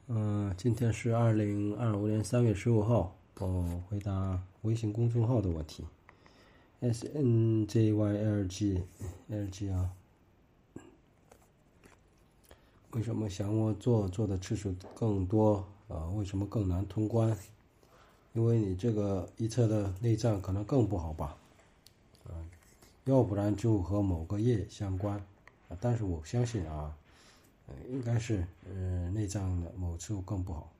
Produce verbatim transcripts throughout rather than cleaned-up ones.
嗯，今天是二零二五年三月十五号，我回答微信公众号的问题。S N J Y L G L G 啊，为什么想我做做的次数更多啊？为什么更难通关？因为你这个一侧的内脏可能更不好吧？啊，要不然就和某个业相关啊。但是我相信啊，应该是呃内脏的某处更不好。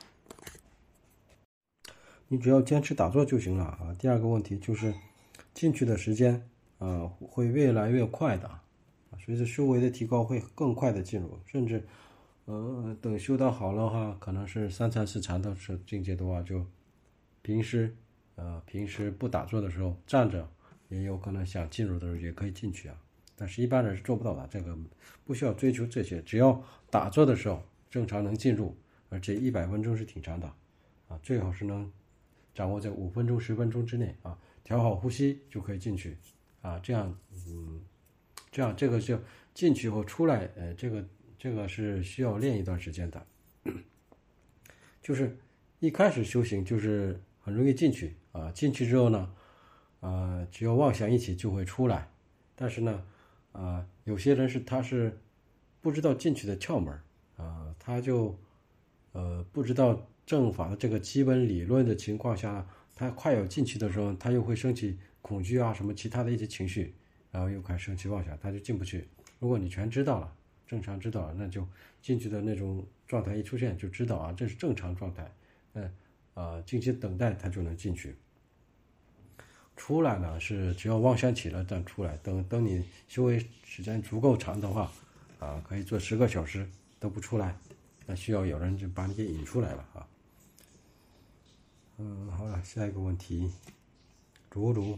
你只要坚持打坐就行了啊。第二个问题就是进去的时间啊会越来越快的，随着修为的提高会更快的进入，甚至呃等修到好了话，可能是三禅四禅的是境界的话，就平时呃平时不打坐的时候站着也有可能想进入的时候也可以进去啊。但是一般人是做不到的，这个不需要追求这些，只要打坐的时候正常能进入，而且一百分钟是挺长的啊，最好是能掌握在五分钟、十分钟之内啊，调好呼吸就可以进去啊。这样，嗯，这样这个就进去后出来，呃，这个这个是需要练一段时间的。就是一开始修行就是很容易进去啊，进去之后呢，啊，只要妄想一起就会出来。但是呢，啊，有些人是他是不知道进去的窍门啊，他就呃不知道正法的这个基本理论的情况下，他快要进去的时候，他又会升起恐惧啊什么其他的一些情绪，然后又开始升起妄想，他就进不去。如果你全知道了，正常知道了，那就进去的那种状态一出现就知道啊，这是正常状态，嗯啊，静心等待他就能进去。出来呢是只要妄想起了再出来，等等你修为时间足够长的话，啊，可以做十个小时都不出来，那需要有人就把你给引出来了啊。嗯，好了，下一个问题，如如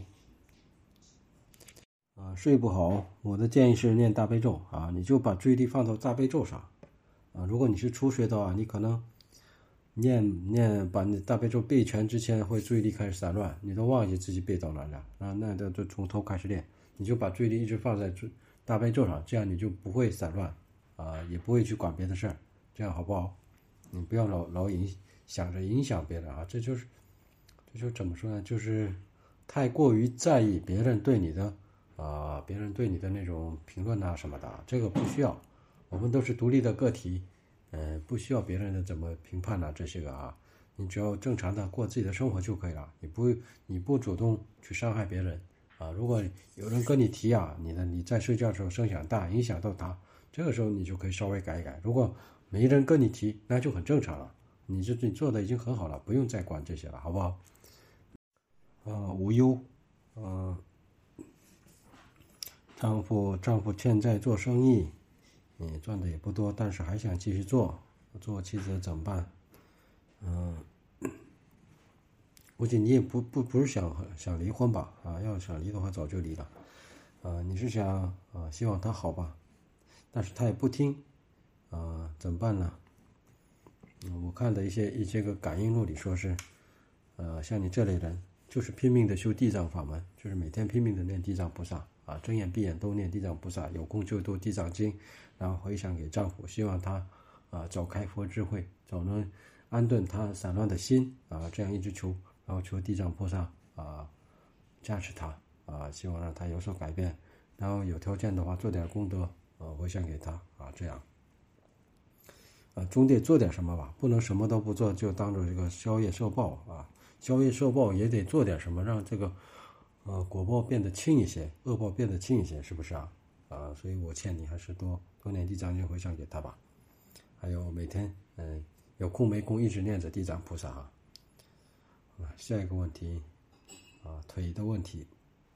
啊，睡不好，我的建议是念大悲咒啊，你就把注意力放到大悲咒上啊。如果你是初学的话，你可能念念把你大悲咒背全之前，会注意力开始散乱，你都忘记自己背到哪了啊，那就就从头开始练，你就把注意力一直放在大悲咒上，这样你就不会散乱啊，也不会去管别的事儿，这样好不好？你不要老老影想着影响别人啊，这就是这就怎么说呢？就是太过于在意别人对你的啊，别人对你的那种评论啊什么的，这个不需要，我们都是独立的个体。呃，不需要别人的怎么评判呢、啊？这些个啊，你只要正常的过自己的生活就可以了。你不你不主动去伤害别人啊。如果有人跟你提啊，你的你在睡觉的时候声响大，影响到他，这个时候你就可以稍微改一改。如果没人跟你提，那就很正常了。你这你做的已经很好了，不用再管这些了，好不好？啊，无忧，嗯、丈夫丈夫欠债做生意，嗯，赚的也不多，但是还想继续做，做妻子怎么办？嗯，估计你也不不不是想想离婚吧？啊，要想离的话早就离了。啊，你是想啊希望他好吧？但是他也不听，啊，怎么办呢？嗯，我看的一些一些个感应录里说是，呃，像你这类人，就是拼命的修地藏法门，就是每天拼命的念地藏菩萨啊，睁眼闭眼都念地藏菩萨，有空就读地藏经，然后回向给丈夫，希望他啊早开佛智慧，早能安顿他散乱的心啊，这样一直求，然后求地藏菩萨啊加持他啊，希望让他有所改变，然后有条件的话做点功德啊，回向给他啊，这样。啊，总得做点什么吧，不能什么都不做，就当做这个宵夜受报啊。宵夜受报也得做点什么，让这个呃果报变得轻一些，恶报变得轻一些，是不是啊？啊，所以我劝你还是多多念地藏经回向给他吧。还有每天嗯、呃、有空没空一直念着地藏菩萨啊。啊，下一个问题啊，腿的问题，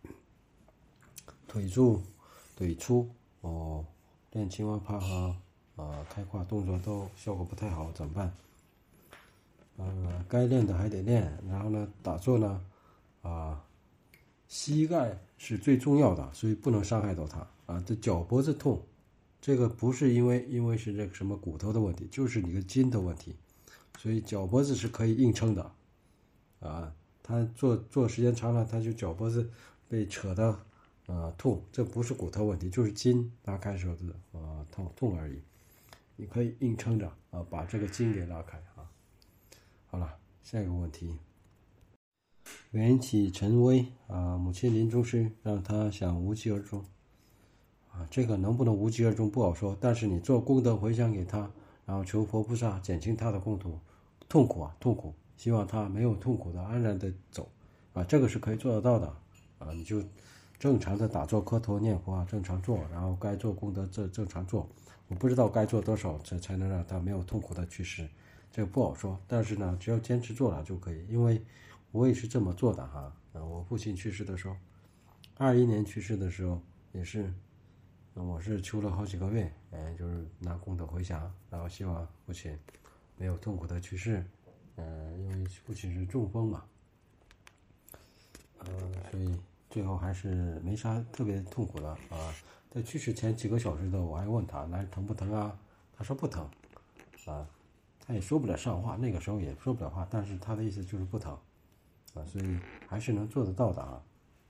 腿住、腿粗哦，练青蛙趴和啊开胯动作都效果不太好，怎么办？呃，该练的还得练，然后呢，打坐呢，啊，膝盖是最重要的，所以不能伤害到它啊。这脚脖子痛，这个不是因为因为是这个什么骨头的问题，就是你个筋的问题，所以脚脖子是可以硬撑的，啊，他坐坐时间长了，他就脚脖子被扯的啊痛，这不是骨头问题，就是筋拉开时候的啊痛痛而已。 你可以硬撑着啊，把这个筋给拉开啊。好了，下一个问题，缘起尘微啊，母亲临终时让他想无疾而终啊，这个能不能无疾而终不好说，但是你做功德回向给他，然后求佛菩萨减轻他的痛苦，痛苦啊痛苦，希望他没有痛苦的安然的走啊，这个是可以做得到的啊，你就正常的打坐磕头念佛啊，正常做，然后该做功德正正常做，我不知道该做多少才才能让他没有痛苦的去世，这个不好说，但是呢，只要坚持做了就可以，因为我也是这么做的哈。啊，我父亲去世的时候，二一年去世的时候也是。我是求了好几个月，哎，就是拿功德回向，然后希望父亲没有痛苦的去世，嗯、呃，因为父亲是中风嘛，呃，所以最后还是没啥特别痛苦的啊。在去世前几个小时的，我还问他那疼不疼啊？他说不疼，啊，他也说不了上话，那个时候也说不了话，但是他的意思就是不疼，啊，所以还是能做得到的啊。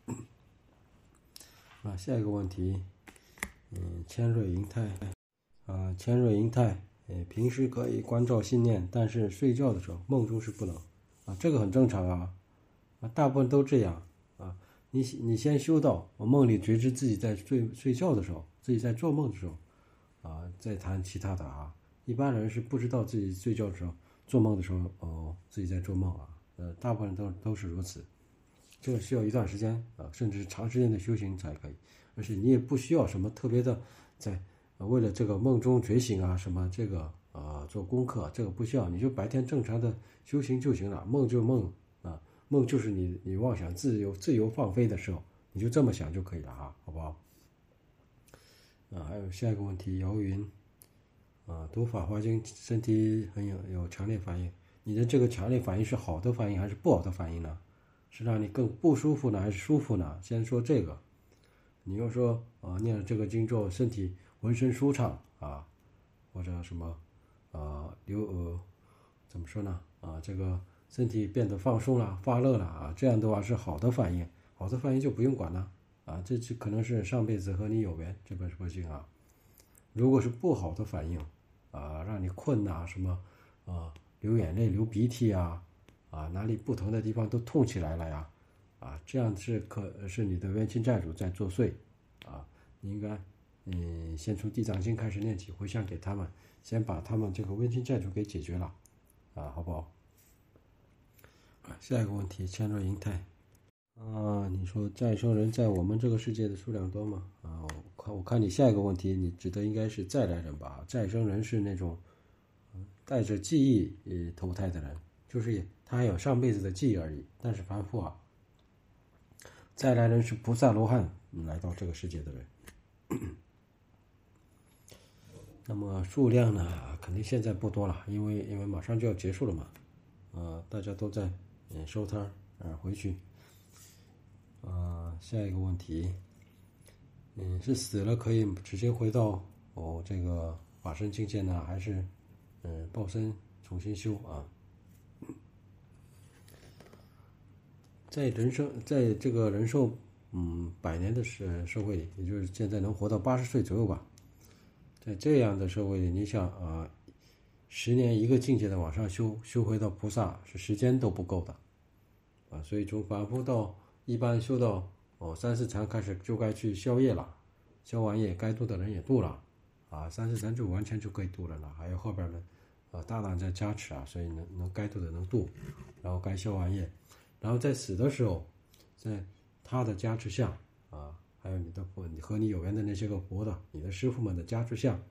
啊，下一个问题。嗯，千瑞银泰，啊，千瑞银泰，呃，平时可以关照信念，但是睡觉的时候梦中是不能，啊，这个很正常啊，啊，大部分都这样啊。你你先修到我梦里觉知自己在睡睡觉的时候，自己在做梦的时候，啊，再谈其他的啊。一般人是不知道自己睡觉的时候、做梦的时候，哦，自己在做梦啊，呃，大部分人都都是如此。这个需要一段时间啊，甚至是长时间的修行才可以。而且你也不需要什么特别的，在为了这个梦中觉醒啊什么这个啊做功课，这个不需要，你就白天正常的修行就行了。梦就梦啊，梦就是你你妄想自由自由放飞的时候，你就这么想就可以了哈，好不好？啊，还有下一个问题，姚云啊，读法华经身体很有有强烈反应，你的这个强烈反应是好的反应还是不好的反应呢？是让你更不舒服呢还是舒服呢？先说这个。你要说啊、呃，念了这个经之后，身体浑身舒畅啊，或者什么啊，流呃，怎么说呢啊，这个身体变得放松了、发热了啊，这样的话是好的反应，好的反应就不用管了啊，这这可能是上辈子和你有缘，这本佛经啊。如果是不好的反应啊，让你困呐、啊，什么啊，流眼泪、流鼻涕啊，啊，哪里不疼的地方都痛起来了呀。啊，这样是可是你的冤亲债主在作祟，啊，你应该嗯先从地藏经开始念起，回向给他们，先把他们这个冤亲债主给解决了，啊，好不好？啊，下一个问题，千若银泰，啊，你说再生人在我们这个世界的数量多吗？啊，我看我看你下一个问题，你指的应该是再来人吧？再生人是那种带着记忆呃投胎的人，就是他还有上辈子的记忆而已，但是凡夫啊。再来人是菩萨罗汉来到这个世界的人，那么数量呢，肯定现在不多了，因为因为马上就要结束了嘛，呃，大家都在嗯收摊儿，嗯回去，啊，下一个问题，嗯，是死了可以直接回到哦这个法身境界呢，还是嗯报身重新修啊？在人生，在这个人寿，嗯，百年的社社会里，也就是现在能活到八十岁左右吧。在这样的社会里，你想啊，十年一个境界的往上修，修回到菩萨是时间都不够的，啊，所以从凡夫到一般修到哦三四禅开始就该去消业了，消完业该度的人也度了，啊，三四禅就完全就可以度了了，还有后边的，啊大大在加持啊，所以能能该度的能度，然后该消完业。然后在死的时候，在他的加持下啊，还有你的和你有缘的那些个佛的，你的师傅们的加持下，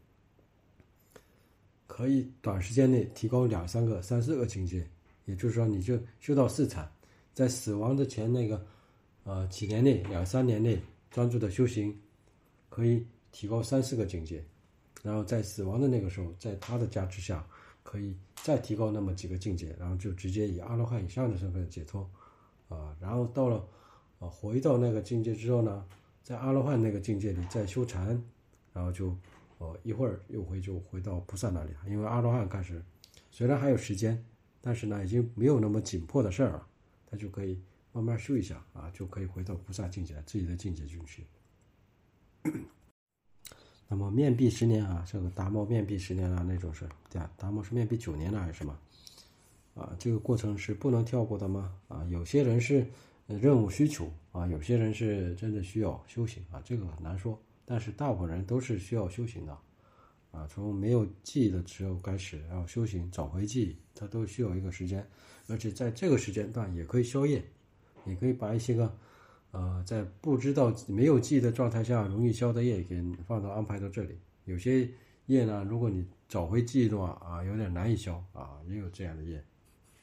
可以短时间内提高两三个、三四个境界。也就是说，你就修到四禅，在死亡的前那个呃几年内、两三年内专注的修行，可以提高三四个境界。然后在死亡的那个时候，在他的加持下，可以再提高那么几个境界，然后就直接以阿罗汉以上的身份解脱。啊，然后到了，啊，回到那个境界之后呢，在阿罗汉那个境界里再修禅，然后就，呃，一会儿又回就回到菩萨那里了。因为阿罗汉开始，虽然还有时间，但是呢，已经没有那么紧迫的事儿了，他就可以慢慢修一下啊，就可以回到菩萨境界，自己的境界进去。 那么面壁十年啊，这个达摩面壁十年啊，那种是对啊，达摩是面壁九年了还是什么？啊，这个过程是不能跳过的吗？啊，有些人是任务需求啊，有些人是真的需要修行啊，这个很难说。但是大部分人都是需要修行的啊，从没有记忆的时候开始，然后修行找回记忆，它都需要一个时间，而且在这个时间段也可以消业，也可以把一些个呃在不知道没有记忆的状态下容易消的业给放到安排到这里。有些业呢，如果你找回记忆的话啊，有点难以消啊，也有这样的业。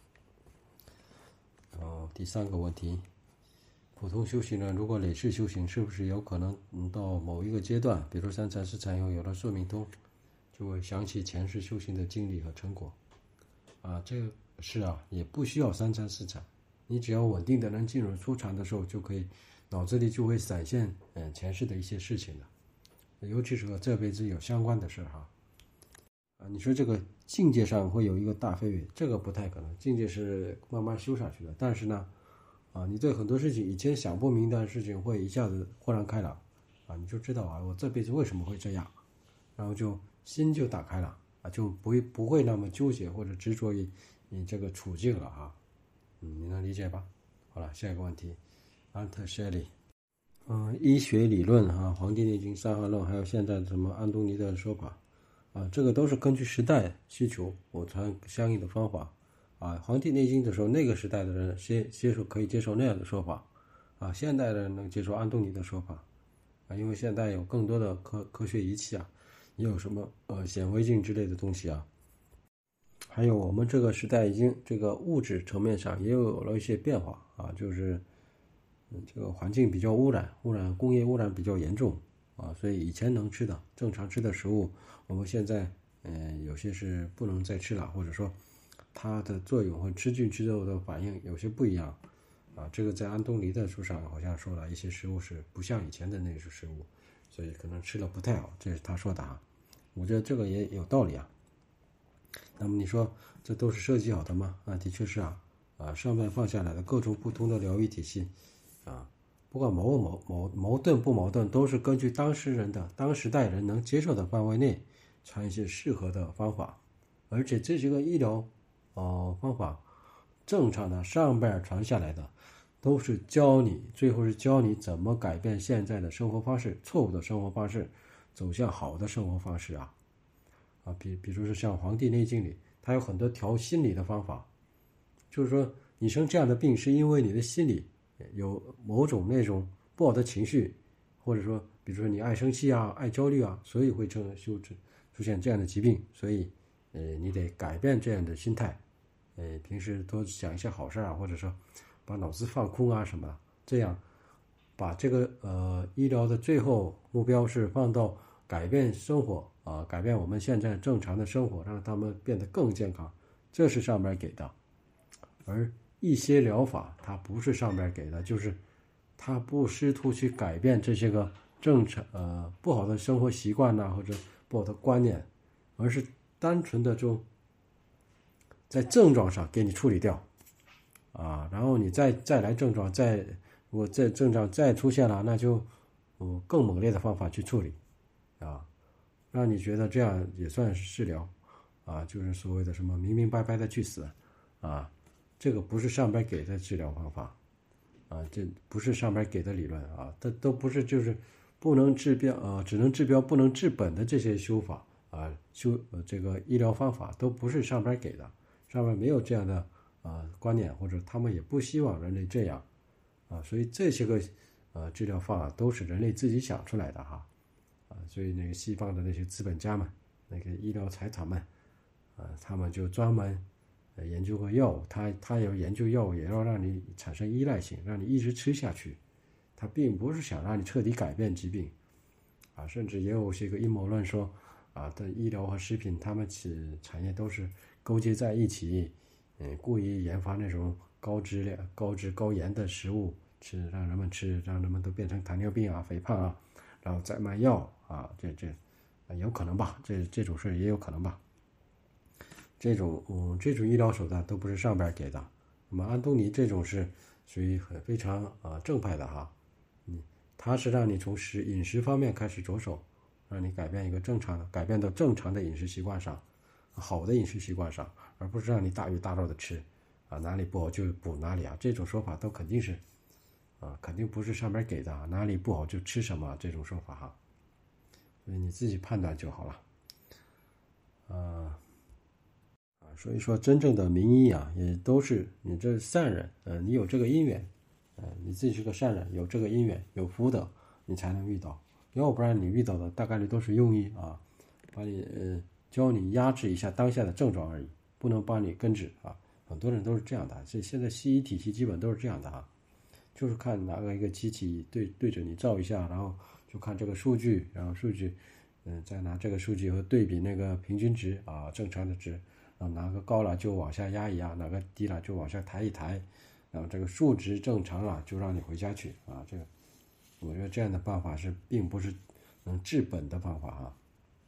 哦，第三个问题，普通修行人如果累世修行，是不是有可能到某一个阶段，比如三禅四禅以后有了宿命通，就会想起前世修行的经历和成果？啊，这个是啊，也不需要三禅四禅，你只要稳定的能进入初禅的时候，就可以脑子里就会闪现嗯前世的一些事情的，尤其是和这辈子有相关的事哈。啊，你说这个境界上会有一个大飞跃，这个不太可能，境界是慢慢修上去的。但是呢，啊，你对很多事情以前想不明白的事情，会一下子豁然开朗，啊，你就知道啊，我这辈子为什么会这样，然后就心就打开了，啊，就不会不会那么纠结或者执着于你这个处境了啊，嗯，你能理解吧？好了，下一个问题，安特谢利，嗯，医学理论啊，《黄帝内经》《伤寒论》，还有现在什么安东尼的说法。啊，这个都是根据时代需求，我传相应的方法。啊，《黄帝内经》的时候，那个时代的人接接受可以接受那样的说法，啊，现代人能接受安东尼的说法，啊，因为现在有更多的科科学仪器啊，也有什么呃显微镜之类的东西啊，还有我们这个时代已经这个物质层面上也有了一些变化啊，就是嗯这个环境比较污染，污染工业污染比较严重。啊，所以以前能吃的正常吃的食物，我们现在嗯、呃、有些是不能再吃了，或者说它的作用和吃进去之后的反应有些不一样啊。这个在安东尼的书上好像说了一些食物是不像以前的那些食物，所以可能吃了不太好，这是他说的啊。我觉得这个也有道理啊。那么你说这都是设计好的吗？啊，的确是啊，啊上面放下来的各种不同的疗愈体系啊。不管矛矛矛矛盾不矛盾，都是根据当事人的当时代人能接受的范围内，传一些适合的方法，而且这些个医疗呃方法，正常的上边传下来的，都是教你，最后是教你怎么改变现在的生活方式，错误的生活方式，走向好的生活方式啊啊，比比如说像《黄帝内经》里，它有很多调心理的方法，就是说你生这样的病，是因为你的心理有某种那种不好的情绪，或者说比如说你爱生气啊，爱焦虑啊，所以会成出出现这样的疾病，所以呃你得改变这样的心态，呃平时多想一些好事啊，或者说把脑子放空啊什么，这样把这个呃医疗的最后目标是放到改变生活啊，改变我们现在正常的生活，让他们变得更健康，这是上面给的。而一些疗法它不是上边给的，就是它不试图去改变这些个正常呃不好的生活习惯呐、或者不好的观念，而是单纯的就在症状上给你处理掉啊，然后你再再来症状，再如果这症状再出现了，那就嗯更猛烈的方法去处理啊，让你觉得这样也算是治疗啊，就是所谓的什么明明白白的去死啊。这个不是上边给的治疗方法，啊，这不是上边给的理论啊，它都不是就是不能治标啊，只能治标不能治本的这些修法啊，修呃这个医疗方法都不是上边给的，上面没有这样的啊观念，或者他们也不希望人类这样啊，所以这些个呃治疗方法都是人类自己想出来的哈啊，所以那个西方的那些资本家们，那个医疗财团们啊，他们就专门。研究个药物，他他要研究药物，也要让你产生依赖性，让你一直吃下去。他并不是想让你彻底改变疾病，啊，甚至也有些个阴谋论说，啊，的医疗和食品，他们其产业都是勾结在一起，嗯，故意研发那种高质量、高脂、高盐的食物，吃让人们吃，让人们都变成糖尿病啊、肥胖啊，然后再卖药啊，这这，有可能吧？这这种事也有可能吧？这种嗯，这种医疗手段都不是上边给的。那么安东尼这种是属于很非常啊、呃、正派的哈，嗯，他是让你从食饮食方面开始着手让你改变一个正常的，改变到正常的饮食习惯上，好的饮食习惯上，而不是让你大鱼大肉的吃，啊，哪里不好就补哪里啊，这种说法都肯定是，啊，肯定不是上面给的，哪里不好就吃什么这种说法哈，所以你自己判断就好了，啊。所以说，真正的名医啊，也都是你这善人，呃，你有这个因缘，呃，你自己是个善人，有这个因缘，有福德，你才能遇到，要不然你遇到的大概率都是庸医啊，把你呃教你压制一下当下的症状而已，不能帮你根治啊。很多人都是这样的，这现在西医体系基本都是这样的啊，就是看拿个一个机器对对着你照一下，然后就看这个数据，然后数据，嗯、呃，再拿这个数据和对比那个平均值啊，正常的值。然后哪个高了就往下压一压，哪个低了就往下抬一抬，然后这个数值正常了就让你回家去啊。这个我觉得这样的办法是并不是能治本的方法啊。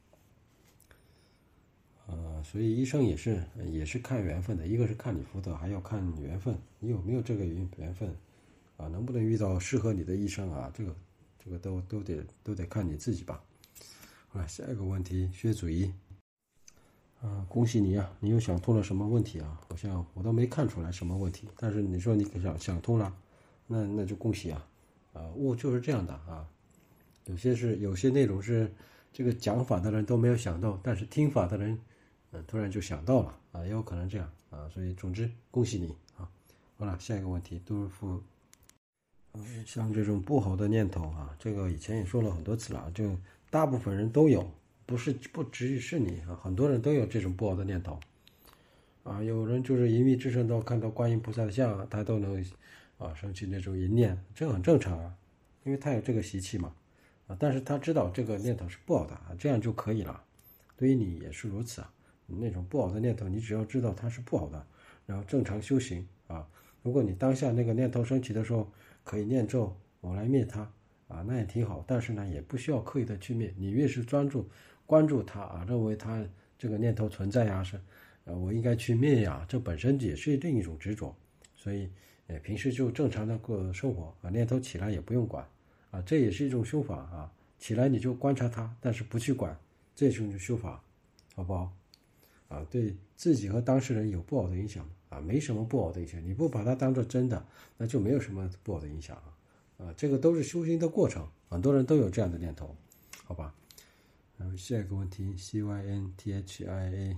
呃，所以医生也是也是看缘分的，一个是看你福德，还要看缘分，你有没有这个缘缘分啊？能不能遇到适合你的医生啊？这个这个都都得都得看你自己吧。好了，下一个问题，薛祖仪。啊，恭喜你啊！你又想通了什么问题啊？好像我都没看出来什么问题，但是你说你想想通了，那那就恭喜啊！啊，悟就是这样的啊，有些是有些内容是这个讲法的人都没有想到，但是听法的人，嗯，突然就想到了啊，也有可能这样啊，所以总之恭喜你啊！好了，下一个问题，杜夫，嗯，像这种不好的念头啊，这个以前也说了很多次了，就大部分人都有。不是不只是你啊，很多人都有这种不好的念头，啊，有人就是淫欲之身到看到观音菩萨的像，他都能啊生起那种淫念，这很正常啊，因为他有这个习气嘛，啊，但是他知道这个念头是不好的啊，这样就可以了。对于你也是如此啊，那种不好的念头，你只要知道它是不好的，然后正常修行啊。如果你当下那个念头升起的时候，可以念咒我来灭它啊，那也挺好。但是呢，也不需要刻意的去灭，你越是专注。关注它啊，认为它这个念头存在呀，是，呃，我应该去灭呀，这本身也是另一种执着，所以，呃，平时就正常的过生活啊，念头起来也不用管，啊，这也是一种修法啊，起来你就观察它，但是不去管，这是一种修法，好不好？啊，对自己和当事人有不好的影响啊，没什么不好的影响，你不把它当做真的，那就没有什么不好的影响啊，啊，这个都是修行的过程，很多人都有这样的念头，好吧？然后下一个问题 ，C Y N T H I A，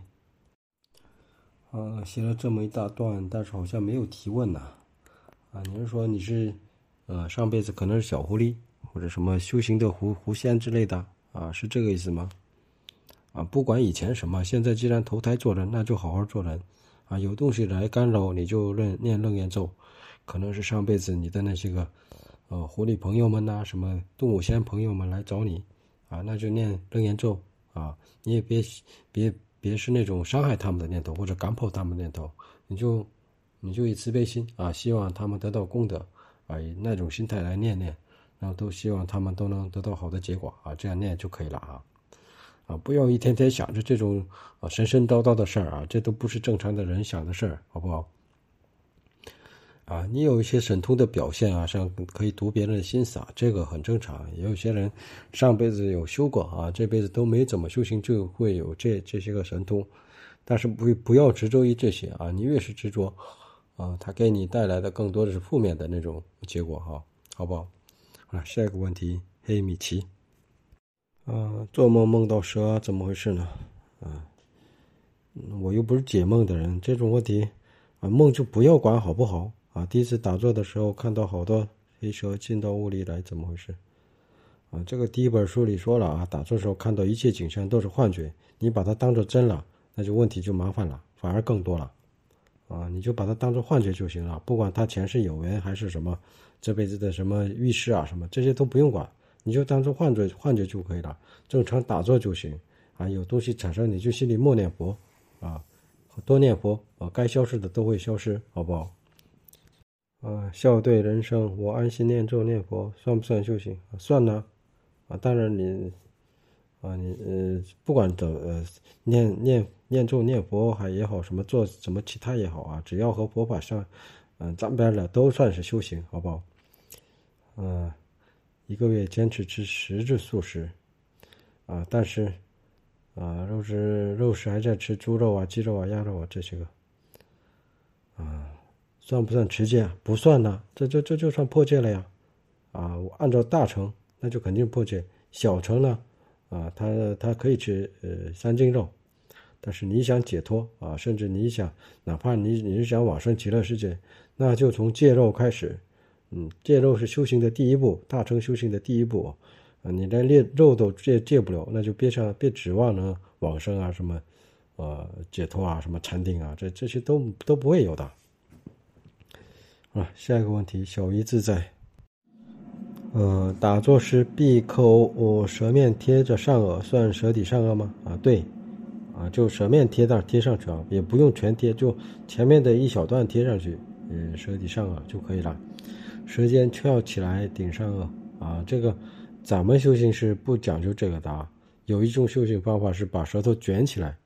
啊，写了这么一大段，但是好像没有提问呐、啊。啊，你是说你是，呃，上辈子可能是小狐狸，或者什么修行的狐狐仙之类的啊，是这个意思吗？啊，不管以前什么，现在既然投胎做人，那就好好做人。啊，有东西来干扰，你就念念楞严咒，可能是上辈子你的那些个，呃，狐狸朋友们呐、啊，什么动物仙朋友们来找你。啊，那就念楞严咒啊！你也别别别是那种伤害他们的念头，或者赶跑他们的念头，你就你就以慈悲心啊，希望他们得到功德啊，以那种心态来念念，然后都希望他们都能得到好的结果啊，这样念就可以了啊！啊，不要一天天想着这种啊神神叨叨的事儿啊，这都不是正常的人想的事儿，好不好？啊，你有一些神通的表现啊，像可以读别人的心思啊，这个很正常。也有些人上辈子有修过啊，这辈子都没怎么修行，就会有这这些个神通。但是不不要执着于这些啊，你越是执着啊，它给你带来的更多的是负面的那种结果哈、啊，好不好？好了，下一个问题，黑米奇，啊，做梦梦到蛇怎么回事呢？啊，我又不是解梦的人，这种问题啊，梦就不要管好不好？啊，第一次打坐的时候看到好多黑蛇进到屋里来，怎么回事？啊，这个第一本书里说了啊，打坐时候看到一切景象都是幻觉，你把它当做真了，那就问题就麻烦了，反而更多了。啊，你就把它当做幻觉就行了，不管它前世有缘还是什么，这辈子的什么预示啊什么，这些都不用管，你就当做幻觉幻觉就可以了，正常打坐就行。啊，有东西产生你就心里默念佛，啊，多念佛啊，该消失的都会消失，好不好？啊，笑对人生，我安心念咒念佛，算不算修行？啊，算呢。啊，当然你，啊你呃，不管怎呃念念念咒念佛还也好，什么做什么其他也好啊，只要和佛法上，嗯、呃，沾边了，都算是修行，好不好？嗯、呃，一个月坚持吃十至素食， 啊，但是啊肉食肉食还在吃猪肉啊、鸡肉啊、鸭肉啊这些个啊，算不算持戒？不算呢，这这这就算破戒了呀。啊，按照大乘那就肯定破戒，小乘呢啊，他他可以吃呃三净肉。但是你想解脱啊，甚至你想，哪怕你你是想往生极乐世界，那就从戒肉开始。嗯，戒肉是修行的第一步，大乘修行的第一步啊。你连烈肉都戒戒不了，那就别上别指望能往生啊，什么呃解脱啊，什么禅定啊，这这些都都不会有的。啊，下一个问题，小鱼自在。呃，打坐时闭口我舌面贴着上颚，算舌底上颚吗？啊，对。啊，就舌面贴到贴上去啊，也不用全贴，就前面的一小段贴上去，嗯，舌底上颚就可以了。舌尖翘起来顶上颚啊，这个咱们修行是不讲究这个的啊。有一种修行方法是把舌头卷起来，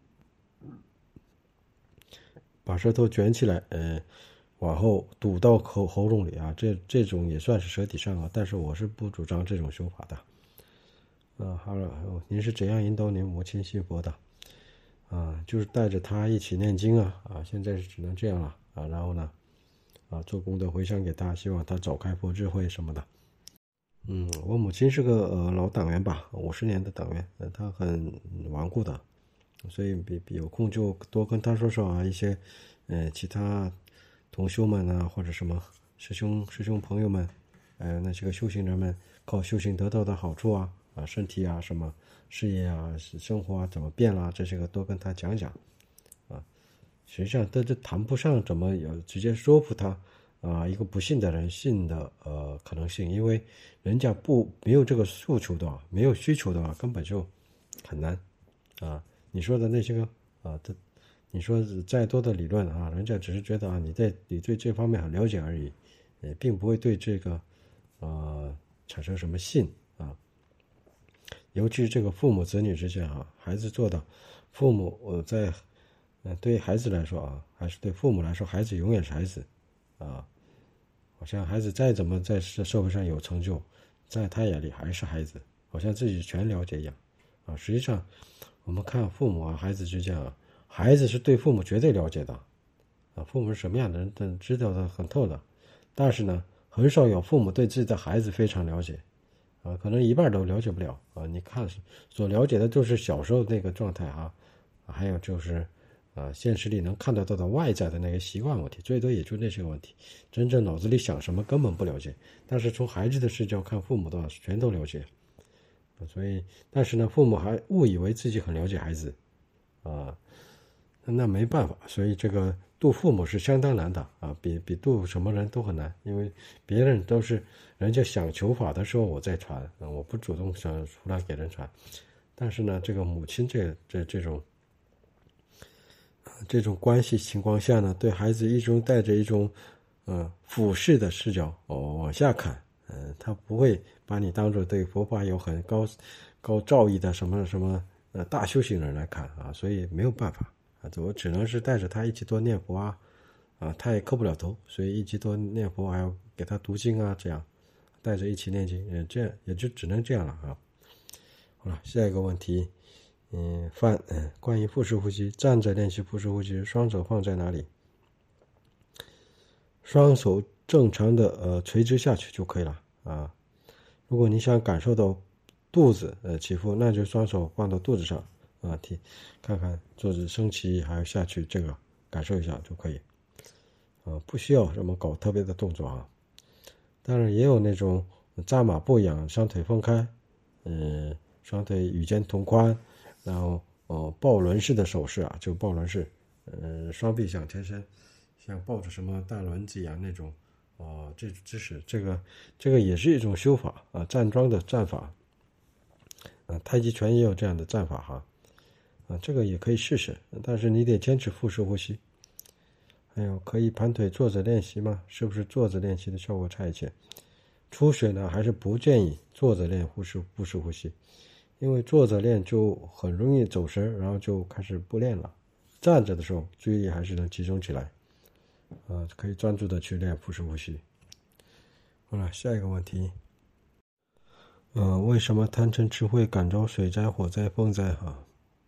把舌头卷起来，呃，往后堵到喉喉咙里啊，这这种也算是舌底上颚，但是我是不主张这种修法的。啊，好了，您是怎样引导您母亲信佛的？啊，就是带着他一起念经啊啊，现在是只能这样了啊，然后呢，啊，做功德回向给他，希望他早开佛智慧什么的。嗯，我母亲是个呃老党员吧，五十年的党员，呃，她很顽固的，所以比比有空就多跟她说说啊，一些呃其他同修们啊，或者什么师兄师兄朋友们，呃那些个修行人们靠修行得到的好处啊啊身体啊什么。事业啊，生活啊，怎么变了？这些个多跟他讲讲，啊，实际上这这谈不上怎么有直接说服他啊，一个不信的人信的呃可能性，因为人家不没有这个诉求的话，没有需求的话，根本就很难啊。你说的那些个啊，这你说再多的理论啊，人家只是觉得啊，你在你对这方面很了解而已，也并不会对这个呃产生什么信啊。尤其是这个父母子女之间啊，孩子做的，父母呃在，呃对孩子来说啊，还是对父母来说，孩子永远是孩子，啊，好像孩子再怎么在社会上有成就，在他眼里还是孩子，好像自己全了解一样，啊，实际上我们看父母啊，孩子之间啊，孩子是对父母绝对了解的，啊，父母是什么样的人，都知道的很透的，但是呢，很少有父母对自己的孩子非常了解。啊，可能一半都了解不了啊！你看，所了解的就是小时候那个状态啊，还有就是，啊，现实里能看得到的外在的那个习惯问题，最多也就那些个问题。真正脑子里想什么根本不了解。但是从孩子的视角看父母的话，全都了解。所以，但是呢，父母还误以为自己很了解孩子，啊，那没办法。所以这个度父母是相当难的啊，比比度什么人都很难，因为别人都是。人家想求法的时候，我在传，我不主动想出来给人传。但是呢，这个母亲这这这种这种关系情况下呢，对孩子一种带着一种呃俯视的视角哦往下看，呃，他不会把你当做对佛法有很高高造诣的什么什么呃大修行人来看啊，所以没有办法啊，我只能是带着他一起多念佛啊，啊，他也磕不了头，所以一起多念佛，还要给他读经啊，这样。带着一起念经，嗯，这样也就只能这样了啊。好了，下一个问题，嗯，范，嗯，关于腹式呼吸，站着练习腹式呼吸，双手放在哪里？双手正常的呃垂直下去就可以了啊。如果你想感受到肚子呃起伏，那就双手放到肚子上啊，提看看肚子升起还有下去，这个感受一下就可以啊，不需要什么搞特别的动作啊。当然也有那种扎马步仰，双腿分开，嗯、呃，双腿与肩同宽，然后哦抱轮式的手势啊，就抱轮式，呃，双臂向前伸，像抱着什么大轮子一样那种，哦，这种姿势，这个这个也是一种修法啊，站桩的站法，啊，太极拳也有这样的站法哈，啊，这个也可以试试，但是你得坚持腹式呼吸。还有可以盘腿坐着练习吗？是不是坐着练习的效果差一些？初学呢，还是不建议坐着练腹式腹式呼吸，因为坐着练就很容易走神，然后就开始不练了。站着的时候，注意力还是能集中起来，啊、呃，可以专注的去练腹式呼吸。好了，下一个问题， 呃，为什么贪嗔痴会感召水灾、火灾、风灾？哈，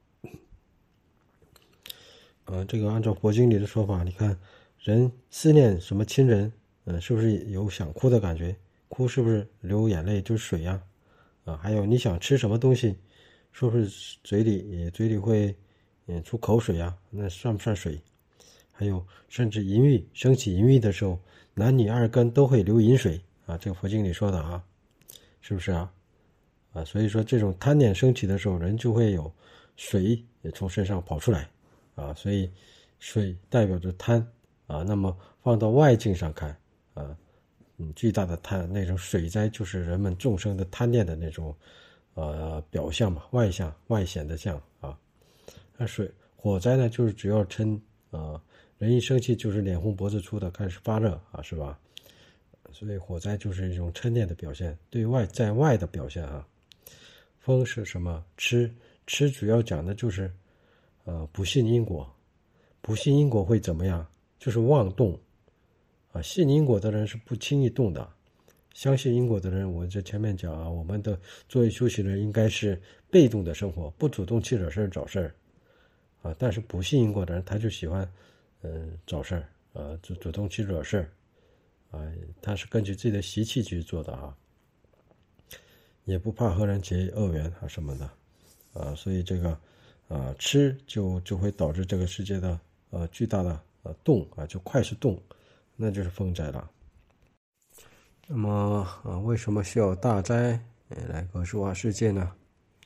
呃，这个按照佛经里的说法，你看，人思念什么亲人，嗯、呃，是不是有想哭的感觉？哭是不是流眼泪就是水呀、啊？啊，还有你想吃什么东西，是不是嘴里嘴里会嗯出口水呀？那算不算水？还有，甚至淫欲升起淫欲的时候，男女二根都会流淫水啊，这个佛经里说的啊，是不是啊？啊，所以说这种贪念升起的时候，人就会有水也从身上跑出来啊，所以水代表着贪啊。那么放到外境上看啊，嗯，巨大的贪那种水灾就是人们众生的贪念的那种呃表象嘛，外向外显的象啊。那水火灾呢，就是只要嗔啊，人一生气就是脸红脖子粗的开始发热啊，是吧？所以火灾就是一种嗔念的表现，对外在外的表现啊。风是什么？吃吃主要讲的就是，呃，不信因果，不信因果会怎么样？就是妄动，啊，信因果的人是不轻易动的，相信因果的人，我这前面讲啊，我们的作为修行人应该是被动的生活，不主动去惹事找事儿，啊，但是不信因果的人，他就喜欢，嗯、呃，找事儿，啊，主主动去惹事儿，啊，他是根据自己的习气去做的啊。也不怕和人结恶缘啊什么的，啊，所以这个啊吃就就会导致这个世界的呃巨大的呃动啊，就快速动，那就是风灾了。那么啊，为什么需要大灾来格式化世界呢？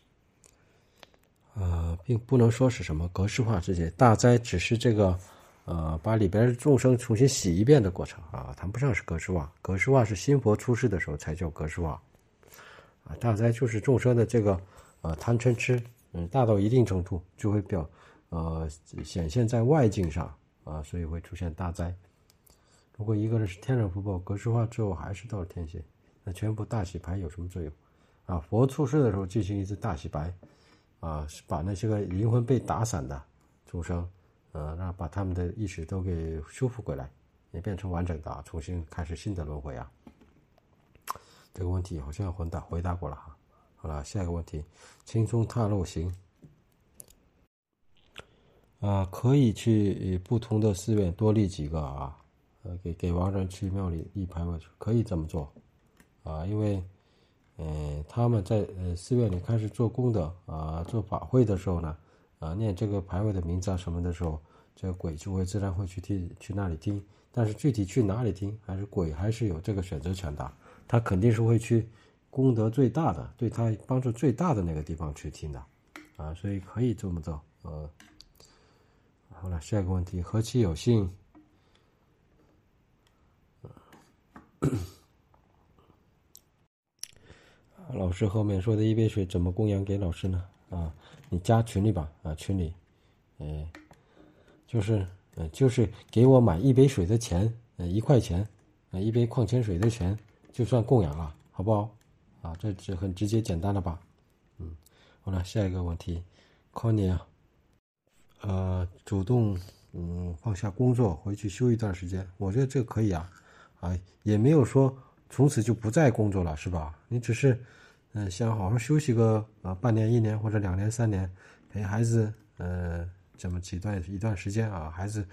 啊，并不能说是什么格式化世界，大灾只是这个呃把里边的众生重新洗一遍的过程啊，谈不上是格式化。格式化是新佛出世的时候才叫格式化。啊，大灾就是众生的这个呃贪嗔痴，嗯，大到一定程度就会表呃显现在外境上啊，所以会出现大灾。如果一个人是天人福报，格式化之后还是到了天界，那全部大洗牌有什么作用？啊，佛出世的时候进行一次大洗白，啊，是把那些个灵魂被打散的众生，呃，让把他们的意识都给修复过来，也变成完整的，重新开始新的轮回啊。这个问题好像回答回答过了哈。好了，下一个问题，轻松踏路行啊，可以去不同的寺院多立几个啊，呃，给给亡人去庙里立牌位，可以这么做啊，因为，呃，他们在呃寺院里开始做功德啊，做法会的时候呢，啊，念这个牌位的名字啊什么的时候，这个鬼就会自然会去听去那里听，但是具体去哪里听，还是鬼还是有这个选择权的。他肯定是会去功德最大的、对他帮助最大的那个地方去听的，啊，所以可以这么做。呃，好了，下一个问题，何其有幸？老师后面说的一杯水怎么供养给老师呢？啊，你加群里吧，啊，群里，呃，就是，呃，就是给我买一杯水的钱，呃，一块钱，呃，一杯矿泉水的钱。就算供养了，好不好？啊，这这很直接简单了吧？嗯，好了，下一个问题 ，Connie 啊，呃，主动嗯放下工作回去休一段时间，我觉得这个可以啊，啊，也没有说从此就不再工作了，是吧？你只是嗯、呃、想好好休息个呃半年、一年或者两年、三年，陪孩子呃这么几段一段时间啊，孩子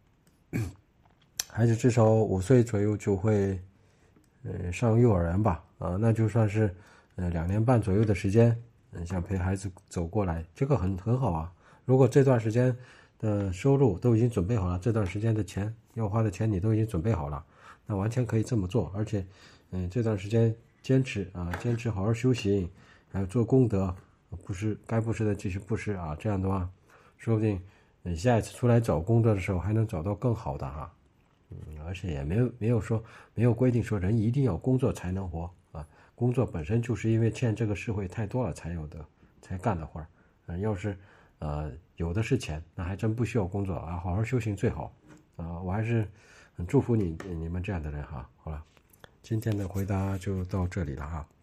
孩子至少五岁左右就会。呃，上幼儿园吧，啊，那就算是，呃，两年半左右的时间，嗯，想陪孩子走过来，这个很很好啊。如果这段时间的收入都已经准备好了，这段时间的钱要花的钱你都已经准备好了，那完全可以这么做。而且，嗯，这段时间坚持啊，坚持好好修行，还有做功德，布施该布施的继续布施啊，这样的话，说不定，嗯，下一次出来找工作的时候还能找到更好的哈。嗯，而且也没有没有说没有规定说人一定要工作才能活啊，工作本身就是因为欠这个社会太多了才有的才干的活儿，呃，要是呃有的是钱，那还真不需要工作啊，好好修行最好啊，我还是很祝福你你们这样的人哈。好了，今天的回答就到这里了哈。